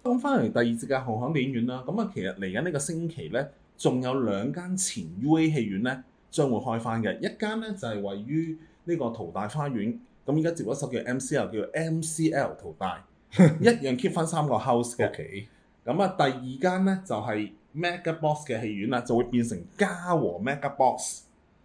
講翻嚟第二節嘅紅磡電影院啦，咁啊其實嚟緊呢個星期咧，仲有兩間前 UA 戲院咧將會開翻嘅，一間咧就係位於呢個淘大花園，咁而家接咗手叫 MCL，叫 MCL 淘大，一樣 keep 翻三個 house 嘅。 OK， 咁啊第二間咧就係 MegaBox 嘅戲院啦，就會變成嘉禾 MegaBox。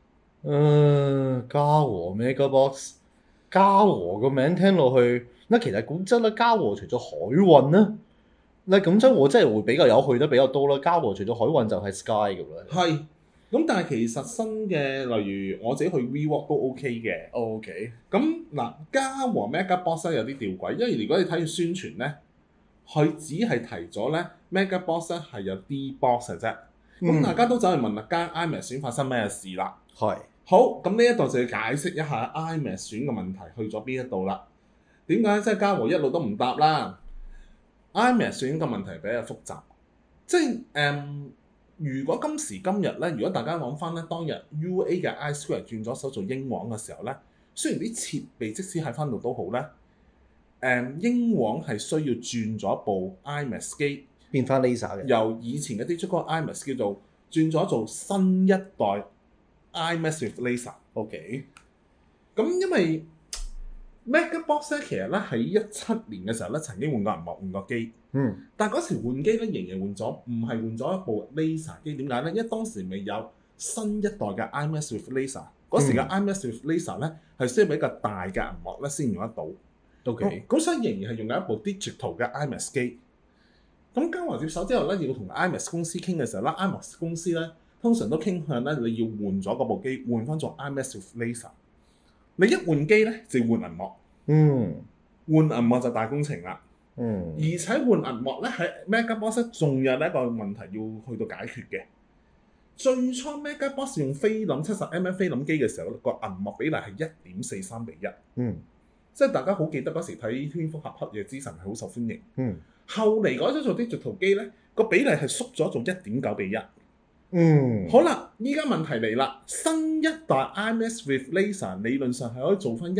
嘉禾 MegaBox，嘉禾個名聽落去，其實講真啦，嘉禾除咗海運啦，咁真我真係會比較有去得比較多啦。嘉禾除咗海運就係 Sky 咁啦。 係，咁但係其實新嘅，例如我自己去 WeWalk 都 OK 嘅。 OK， 咁嗱，嘉禾 MegaBox 咧有啲吊詭，因為如果你睇佢宣傳咧，佢只係提咗咧 MegaBox 咧係有 D-Box 嘅啫。咁大家都走去問啦，間 IMAX 選發生咩事啦？ 係好，咁呢一度就要解釋一下 IMAX 選嘅問題去咗邊一度啦。點解即係嘉禾一路都唔答啦？IMAX 選嘅問題比較複雜，即係如果今時今日咧，如果大家講翻咧，當日 UA 嘅 iSquare 轉咗手做英皇嘅時候咧，雖然啲設備即使喺翻度都好咧，英皇係需要轉咗一部 IMAX 機， 變翻 Laser 嘅。 由以前嘅 Digital IMAX 叫做轉咗做新一代 IMAX with Laser。 OK， 咁因為 MegaBox 咧，其實咧喺17年嘅時候咧，曾經換過銀幕、換過機。但係嗰時換機咧，仍然換咗，唔係換咗一部 Laser 機。點解咧？因為當時未有新一代嘅 IMAX with Laser。嗰時嘅 IMAX with Laser 咧係需要比較大嘅銀幕咧先用得到。 OK， 咁所以仍然係用緊一部 digital 嘅 IMAX 機。咁嘉禾接手之後咧，要同 IMAX 公司傾嘅時候咧，IMAX 公司咧通常都傾向咧你要換咗嗰部機，換翻做 IMAX with Laser。你一換機咧就要換銀幕，換銀幕就大工程啦。而且換銀幕咧喺 MegaBox 仲有一個問題要去到解決嘅。最初 MegaBox 用菲林70mm 菲林機嘅時候，個銀幕比例係1.43:1。即係大家好記得嗰時睇《蝙蝠俠黑夜之神》係好受歡迎。後嚟改咗做 digital 機咧，個比例係縮咗做1.9:1。好啦，依家問題嚟啦，新一代 IMAX with Laser 理論上係可以做翻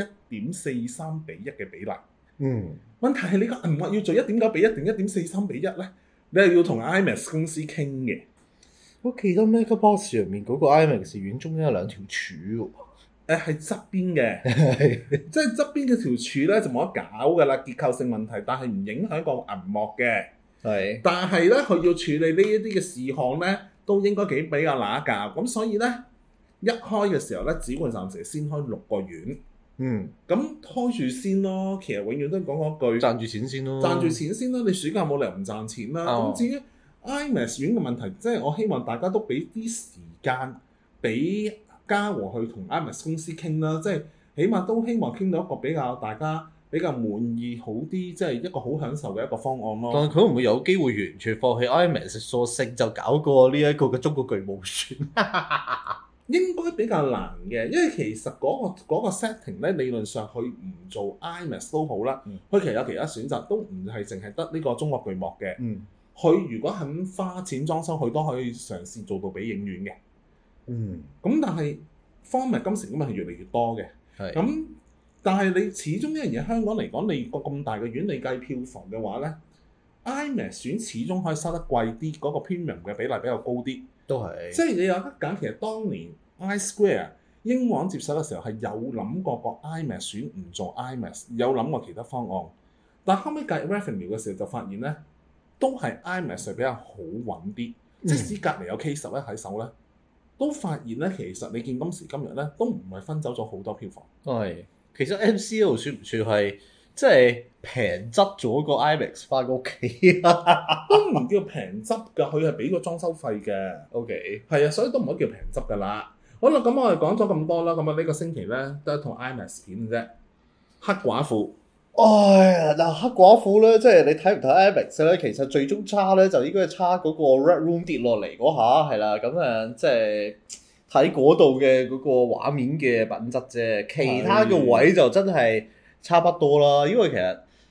1.43:1嘅比例。問題係你個銀幕要做1.9:1定1.43:1咧？你係要同 IMAX 公司傾嘅。 我記得 MegaBox 入面嗰個 IMAX 院中間有兩條柱喎。 係側邊嘅，即係側邊嘅條柱咧就冇得搞噶啦，結構性問題，但係唔影響個銀幕嘅。 係， 但係咧佢要處理呢一啲嘅事項咧，都應該比較揦教。咁所以咧一開嘅時候咧，只會暫時先開6個院。咁開住先咯。其實永遠都講嗰句， 賺住錢先咯。 賺住錢先啦。你暑假冇理由唔賺錢啦。咁至於 IMAX 院嘅問題，即係我希望大家都俾啲時間俾嘉禾去同 IMAX 公司傾啦，即係起碼都希望傾到一個比較大家比較滿意好啲，即係一個好享受嘅一個方案咯。 但係佢會唔會有機會完全放棄 IMAX 索性就搞過呢一個嘅中國巨無船？ 應該比較難嘅，因為其實嗰個 setting 咧，理論上佢唔做 IMAX 都好啦，佢其實有其他選擇，都唔係淨係得呢個中國巨幕嘅。佢如果肯花錢裝修，佢都可以嘗試做到俾影院嘅。咁但係 format 今時今日係越嚟越多嘅。咁但係你始終一樣嘢，香港嚟講，你個咁大嘅院，你計票房嘅話咧，IMAX 選始終可以收得貴啲，嗰個 premium 嘅比例比較高啲。 都係， 即係你有得揀。其實當年 iSquare 英皇接手嘅時候係有諗過個 IMAX 選唔做 IMAX，有諗過其他方案，但後尾計 revenue 嘅時候就發現咧，都係 IMAX 係比較好揾啲。即使隔離有 K11喺手咧，都發現咧，其實你見今時今日咧，都唔係分走咗好多票房。 係，其實 MCL 算唔算係即係平執咗個 IMAX 翻屋企啊？ 都唔叫平執㗎，佢係俾個裝修費嘅。 OK， 係啊，所以都唔可以叫平執㗎啦。好啦，咁我哋講咗咁多啦，咁啊呢個星期咧都係同 IMAX 片嘅啫。黑寡婦。 哎呀，嗱黑寡婦咧，即係你睇唔睇 IMAX 咧？其實最終差咧就應該係差嗰個 Red Room 跌落嚟嗰下係啦，咁即係睇嗰度嘅嗰個畫面嘅品質啫，其他嘅位就真係差不多啦。因為其實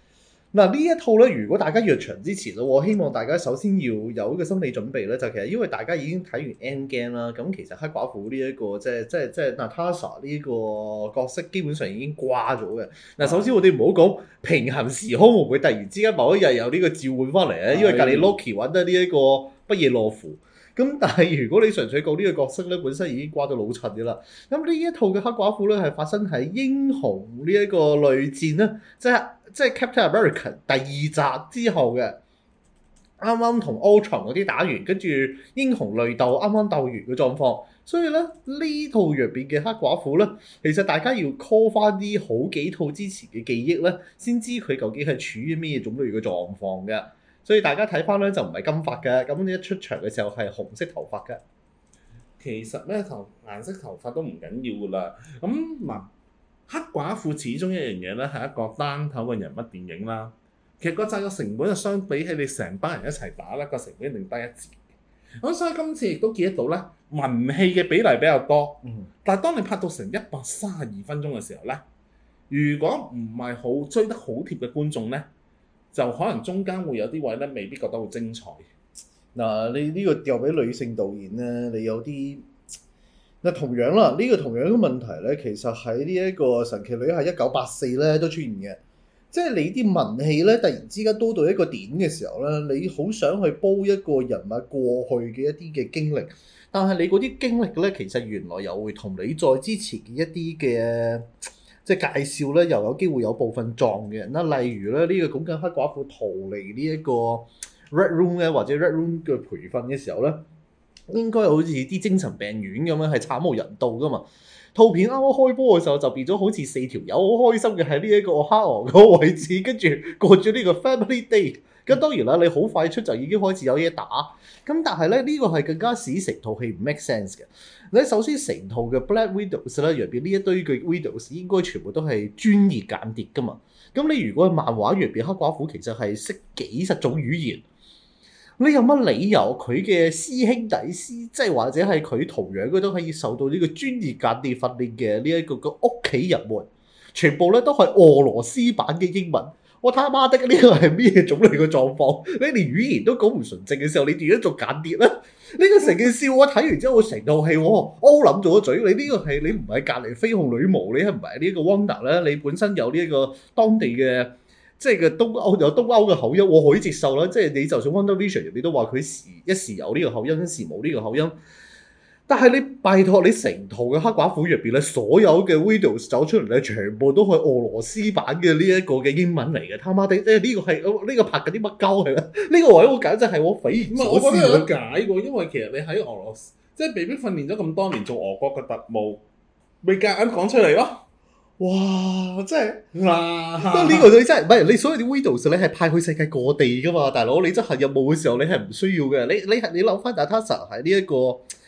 嗱呢一套咧，如果大家入場之前咧，我希望大家首先要有一個心理準備咧，就其實因為大家已經睇完 Endgame 啦，咁其實黑寡婦呢一個即係 Natasha 呢個角色基本上已經瓜咗嘅。嗱，首先我哋唔好講平衡時空會唔會突然之間某一日有呢個召喚翻嚟咧，因為隔離 Loki 揾得呢一個不夜羅芙。咁但係如果你純粹講呢個角色咧，本身已經瓜到老襯嘅啦。咁呢一套嘅黑寡婦咧係發生喺英雄呢一個類戰咧，即係 Captain America 第二集之後嘅，啱啱同 Ultron 嗰啲打完，跟住英雄類鬥啱啱鬥完嘅狀況。所以咧呢套入邊嘅黑寡婦咧，其實大家要 call 翻啲好幾套之前嘅記憶咧，先知佢究竟係處於咩種類嘅狀況嘅。所以大家睇翻咧就唔係金髮嘅，咁一出場嘅時候係紅色頭髮嘅。 其實咧顏色頭髮都唔緊要噶啦。咁嗱，黑寡婦始終一樣嘢咧係一個單頭嘅人物電影啦。其實個製作成本就相比起你成班人一齊打咧，個成本一定低一截。咁所以今次亦都見得到咧，文戲嘅比例比較多。但係當你拍到成132分鐘嘅時候咧，如果唔係好追得好貼嘅觀眾咧，就可能中間會有啲位咧，未必覺得好精彩。 嗱，你呢個又俾女性導演咧，你有啲嗱同樣啦，呢個同樣嘅問題咧，其實喺呢一個神奇女俠1984咧都出現嘅。即係你啲文戲咧，突然之間多到一個點嘅時候咧，你好想去煲一個人物過去嘅一啲嘅經歷，但係你嗰啲經歷咧，其實原來又會同你在之前嘅一啲嘅即係介紹咧，又有機會有部分撞嘅人啦。例如咧，呢個講緊黑寡婦逃離呢一個 Red Room 咧，或者 Red Room 嘅培訓嘅時候咧，應該好似啲精神病院咁樣係慘無人道噶嘛。套片啱啱開波嘅時候就變咗好似4條友好開心嘅喺呢一個哈羅嗰個位置，跟住過咗呢個 Family Day。咁當然啦，你好快出就已經開始有嘢打。咁但係咧呢個係更加使成套戲唔 make sense 嘅。你首先成套嘅 Black Widows 咧，入邊呢一堆嘅 Widows 應該全部都係專業間諜噶嘛。咁你如果係漫畫入邊黑寡婦其實係識幾十種語言。你有乜理由佢嘅師兄弟師，即係或者係佢同樣都可以受到呢個專業間諜訓練嘅呢一個屋企人們，全部咧都係俄羅斯版嘅英文？我他媽的呢個係咩種類嘅狀況？你連語言都講唔純正嘅時候，你點樣做間諜咧？呢個成件事我睇完之後，我成套戲我諗咗嘴，你呢個係你唔係隔離緋紅女巫，你係唔係呢一個 Wanda 咧？你本身有呢一個當地嘅。即係嘅東歐有東歐嘅口音，我可以接受啦。即係你就算 WandaVision 你都話佢一時有呢個口音，一時冇呢個口音。但係你拜託你成套嘅黑寡婦入邊咧，所有嘅 Widows 走出嚟咧，全部都係俄羅斯版嘅呢一個嘅英文嚟嘅。他媽的，呢個係呢個拍緊啲乜鳩係咧？呢個位我簡直係我匪夷所思。 我覺得有得解喎，因為其實你喺俄羅斯即係被逼訓練咗咁多年做俄國嘅特務，咪夾硬講出嚟咯。 哇！真係嗱， 呢個你真係唔係你所有啲 Widows 你係派去世界各地噶嘛，大佬你執行任務嘅時候你係唔需要嘅。你諗翻 Natasha 喺呢一個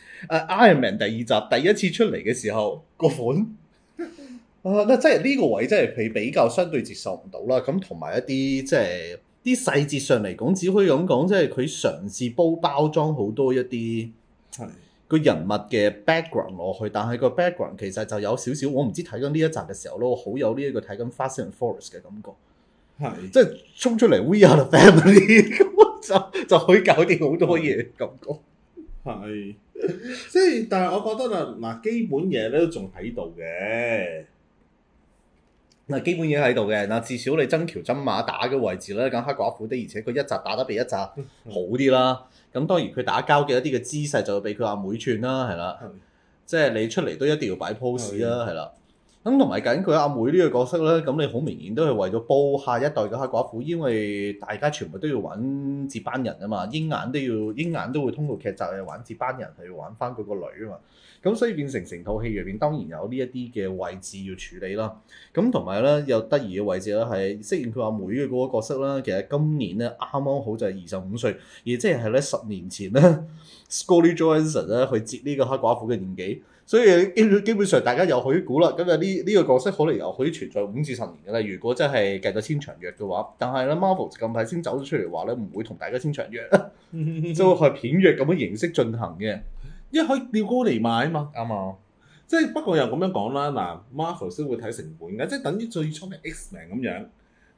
Iron Man 第2集第一次出嚟嘅時候個款真係呢個位真係佢比較相對接受唔到啦。咁同埋一啲即係啲細節上嚟講，只可以咁講，即係佢嘗試包裝好多一啲個人物嘅 background 落去，但係個 background 其實就有少少，我唔知睇緊呢一集嘅時候咯，好有呢一個睇緊 Fast and Furious 嘅感覺，係即係衝出嚟 We are the family 咁就可以搞掂好多嘢感覺， 係即係，但係我覺得嗱基本嘢咧都仲喺度嘅。 嗱基本嘢喺度嘅，嗱至少你真橋真馬打嘅位置咧，咁黑寡婦的，而且佢一集打得比一集好啲啦。咁當然佢打交嘅一啲嘅姿勢就會俾佢阿妹串啦，係啦，即係你出嚟都一定要擺 pose 啦，係啦。咁同埋緊佢阿妹呢個角色咧，咁你好明顯都係為咗煲下一代嘅黑寡婦，因為大家全部都要揾接班人啊嘛，鷹眼都會通過劇集去玩接班人，係要玩翻佢個女啊嘛。咁所以變成套戲入邊當然有呢一啲嘅位置要處理啦。咁同埋咧有得意嘅位置咧係飾演佢阿妹嘅嗰個角色啦。其實今年咧啱啱好就係25歲，而即係咧10年前咧 Scarlett Johansson 咧去接呢個黑寡婦嘅年紀。所以基本上大家又可以估啦，咁啊呢個角色可能又可以存在5至10年嘅啦。如果真係計到簽長約嘅話，但係咧 Marvel 近排先走咗出嚟話咧，唔會同大家簽長約，就係片約咁嘅形式進行嘅， 因為可以吊高嚟賣啊嘛。 啱啊， 即係不過又咁樣講啦，嗱 Marvel 先會睇成本嘅，即係等於最初嘅 X-Men 咁樣，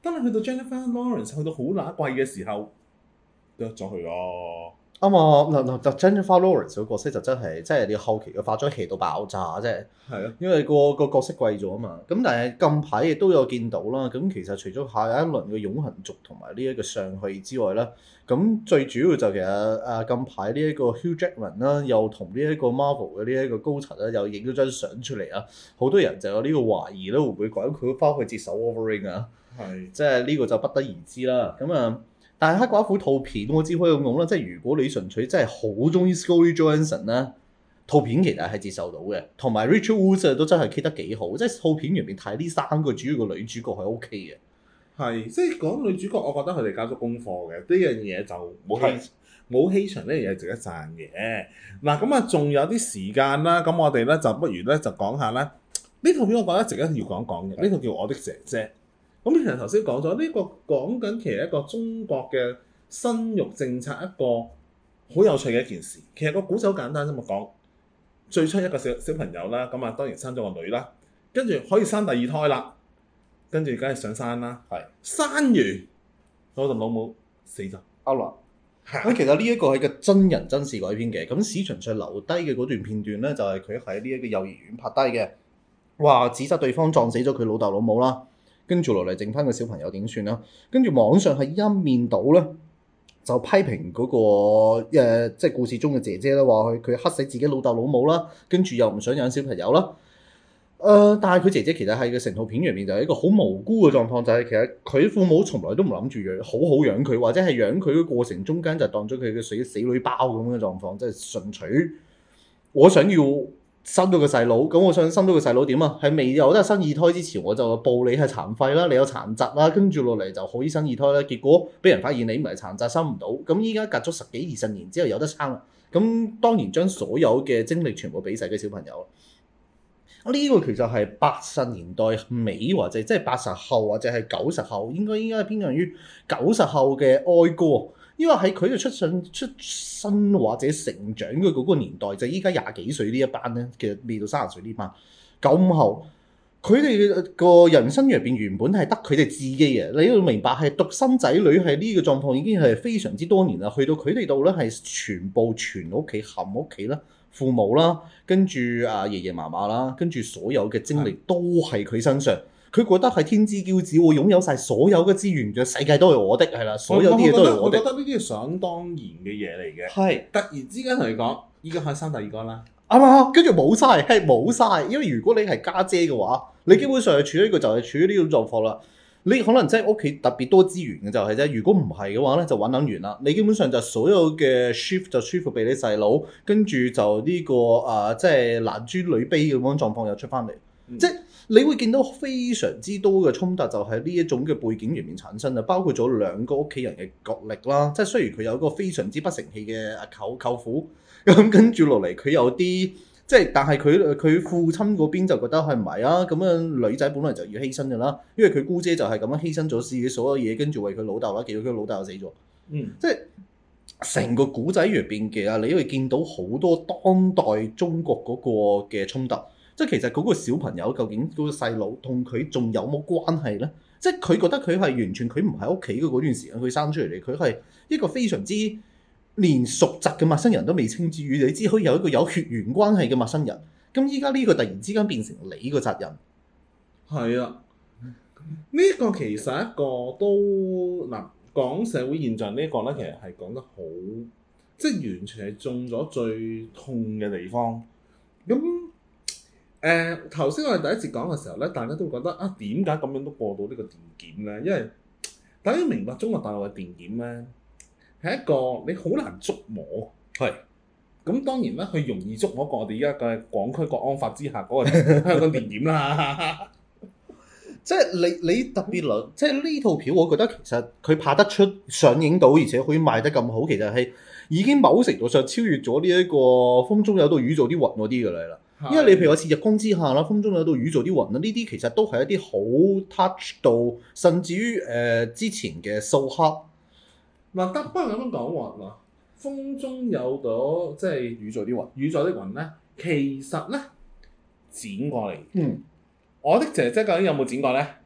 當你去到 Jennifer Lawrence 去到好乸貴嘅時候，剁咗佢咯。 啱啊！嗱 Jennifer Lawrence 個角色就真係，即係你後期嘅化妝戲到爆炸，即係係啊， 因為個角色貴咗啊嘛。咁但係近排亦都有見到啦。咁其實除咗下一輪嘅永恆族同埋呢一個上去之外咧，咁最主要就其實近排呢一個 Hugh Jackman 啦，又同呢一個 Marvel 嘅呢一個高層咧，又影咗張相出嚟啊！好多人就有呢個懷疑咧，會唔會講佢翻去接手 Wolverine 啊？ 係即係呢個就不得而知啦。咁啊〜但係黑寡婦套片我只可以咁講啦，即係如果你純粹真係好中意 Scarlett Johansson 咧，套片其實係接受到嘅，同埋 Rachel Weisz 都真係 keep 得幾好，即係套片入面睇呢三個主要嘅女主角係 OK 嘅。 係，即係講女主角，我覺得佢哋交咗功課嘅，呢樣嘢就冇欺場，呢樣嘢值得讚嘅。嗱，咁啊，仲有啲時間啦，咁我哋咧就不如咧就講下咧呢套片，我覺得值得要講講嘅。呢套叫《我的姐姐》。咁其實頭先講咗呢個講緊其實一個中國嘅生育政策，一個好有趣嘅一件事。其實個故事好簡單啫嘛，講最初一個小朋友啦，咁啊當然生咗個女啦，跟住可以生第二胎啦，跟住梗係上山啦， 係生完老豆老母死咗。 啱啦。咁其實呢一個係個真人真事改編嘅，咁市場上留低嘅嗰段片段咧，就係佢喺呢一個幼兒園拍低嘅，話指責對方撞死咗佢老豆老母啦。跟住落嚟，剩翻個小朋友點算啦？跟住網上係一面倒咧，就批評嗰、即係故事中嘅姐姐啦，話佢黑死自己老豆老母啦，跟住又唔想養小朋友啦。但係佢姐姐其實喺個成套片入面就係一個好無辜嘅狀況，就係、其實佢父母從來都唔諗住好好養佢，或者係養佢嘅過程中間就當咗佢嘅死女包咁嘅狀況，即係純粹我想要。生到個細佬，咁我想生到個細佬點啊？係未有得生二胎之前，我就報你係殘廢啦，你有殘疾啦，跟住落嚟就可以生二胎啦。結果俾人發現你唔係殘疾，生唔到。咁依家隔咗10幾20年之後有得生啦。咁當然將所有嘅精力全部俾晒嘅小朋友。呢個其實係80年代尾或者即係80後或者係90後，應該係偏向於90後嘅哀歌。因為喺佢哋出生或者成長嘅嗰個年代，就依家20幾歲呢一班咧，其實未到30歲呢班95後，佢哋個人生入邊原本係得佢哋自己嘅，你要明白係獨生仔女係呢個狀況已經係非常之多年啦。去到佢哋度咧係全部全屋企冚屋企啦，父母啦，跟住爺爺嫲嫲啦，跟住所有嘅精力都係佢身上。佢覺得係天之驕子，我擁有晒所有嘅資源嘅世界都係我的，係啦，所有啲嘢都係我的。 我覺得呢啲係想當然嘅嘢嚟嘅。 係突然之間同你講，依家可以生第二個啦。 啱啊，跟住冇晒，係冇晒。因為如果你係家姐嘅話，你基本上係處於呢個就係處於呢種狀況啦。你可能真係屋企特別多資源嘅就係啫。如果唔係嘅話咧，就揾撚完啦。你基本上就所有嘅 shift 就 shift 俾你細佬，跟住就呢個即係男尊女卑咁樣狀況又出翻嚟，即係。你會見到非常之多嘅衝突，就係呢一種嘅背景入面產生啊，包括咗兩個屋企人嘅角力啦。即係雖然佢有一個非常之不成器嘅舅父，咁跟住落嚟佢有啲即係，但係佢父親嗰邊就覺得係唔係啊？咁樣女仔本來就要犧牲㗎啦，因為佢姑姐就係咁樣犧牲咗自己所有嘢，跟住為佢老豆啦，結果佢老豆又死咗。即係成個古仔入邊嘅你會見到好多當代中國嗰個嘅衝突。即係其實嗰個小朋友究竟嗰個細佬同佢仲有冇關係咧？即係佢覺得佢係完全佢唔喺屋企嘅嗰段時間佢生出嚟，佢係一個非常之連熟習嘅陌生人都未稱之於，你只可以有一個有血緣關係嘅陌生人。咁依家呢個突然之間變成你個責任， 係啊，呢個其實一個都嗱講社會現象呢個咧，其實係講得好，即係完全係中咗最痛嘅地方。咁頭先我哋第一節講嘅時候咧，大家都會覺得啊，點解咁樣都過到呢個電檢咧？因為大家要明白中國大陸嘅電檢咧係一個你好難捉摸。 係咁當然啦，佢容易捉摸過我哋而家嘅港區國安法之下嗰個香港電檢啦。 即係你特別諗，即係呢套片，我覺得其實佢拍得出上映到，而且可以賣得咁好，其實係已經某程度上超越咗呢一個風中有道宇宙啲雲嗰啲㗎啦。因為你譬如我似日光之下啦，風中有道宇宙啲雲啦，呢啲其實都係一啲好 touch 到，甚至於之前嘅掃黑嗱，不過咁樣講喎嗱，風中有道即係宇宙啲雲，宇宙啲雲咧，其實咧剪過嚟。我的姐姐究竟有冇剪過咧？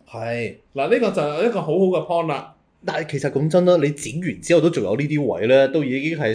係。 嗱，呢個就係一個好好嘅 point 啦。 但係其實講真啦，你剪完之後都仲有呢啲位咧，都已經係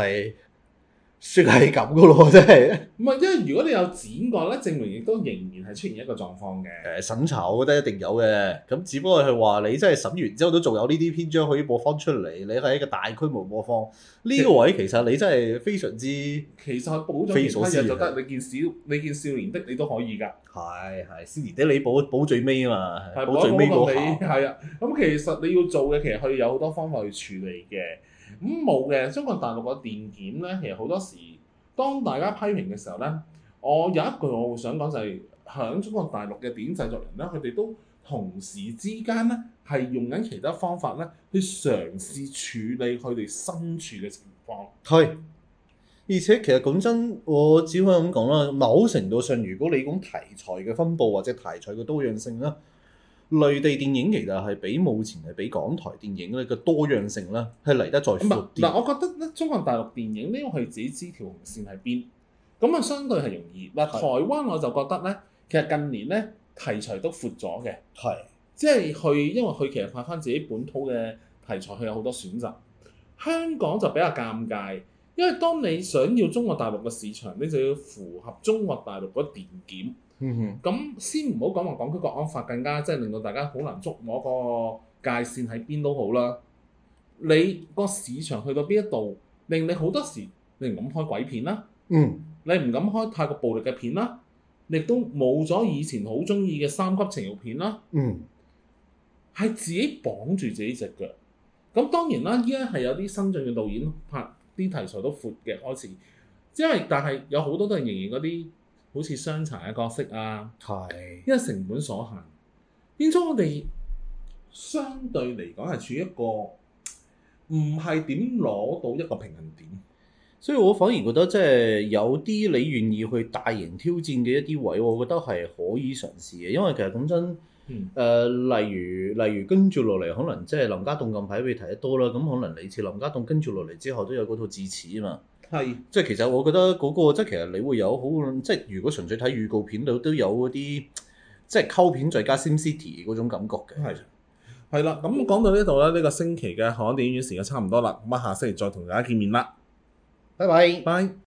算係咁噶咯，真係。 唔係，因為如果你有剪過咧，證明亦都仍然係出現一個狀況嘅。 審查我覺得一定有嘅，咁只不過係話你真係審完之後都仲有呢啲篇章可以播放出嚟，你係一個大規模播放呢個位，其實你真係非常之其實補咗其他嘢就得，你見少年的你都可以㗎。 係少年的你補最尾啊嘛， 係補最尾嗰你下。 係啊，咁其實你要做嘅其實佢有好多方法去處理嘅。咁冇嘅，中國大陸嘅電檢咧，其實好多時當大家批評嘅時候咧，我有一句我會想講就係、響中國大陸嘅電影製作人咧，佢哋都同時之間咧係用緊其他方法咧去嘗試處理佢哋身處嘅情況。 係，而且其實講真，我只可以咁講啦。某程度上，如果你講題材嘅分佈或者題材嘅多樣性啦，內地電影其實係比目前係比港台電影咧嘅多樣性啦，係嚟得再闊啲。 嗱，我覺得咧，中國大陸電影呢個佢自己知條紅線喺邊，咁啊相對係容易。嗱，台灣我就覺得咧，其實近年咧題材都闊咗嘅， 係即係因為佢其實拍翻自己本土嘅題材，佢有好多選擇。香港就比較尷尬，因為當你想要中國大陸嘅市場，你就要符合中國大陸嗰電檢。咁先唔好講話港區國安法更加即係令到大家好難捉摸個界線喺邊都好啦。你個市場去到邊一度，令你好多時你唔敢開鬼片啦，你唔敢開太過暴力嘅片啦，亦都冇咗以前好中意嘅三級情慾片啦，係自己綁住自己隻腳。咁當然啦，依家係有啲新進嘅導演拍啲題材都闊嘅開始，但係有好多都係仍然嗰啲好似傷殘嘅角色啊，因為成本所限，變咗我哋相對嚟講係處於一個唔係點攞到一個平衡點。 所以我反而覺得即係有啲你願意去大型挑戰嘅一啲位，我覺得係可以嘗試嘅，因為其實講真。例如跟住落嚟，可能即係林家棟近排俾你提得多啦。咁可能你似林家棟跟住落嚟之後，都有嗰套智齒啊嘛。 係， 即係其實我覺得嗰、個即係其實你會有好即係如果純粹睇預告片度都有嗰啲即係溝片再加 SimCity 嗰種感覺嘅。 係啦。咁講到呢度咧，呢個星期嘅香港電影院時間差唔多啦。咁啊，下星期再同大家見面啦。 拜拜。 拜。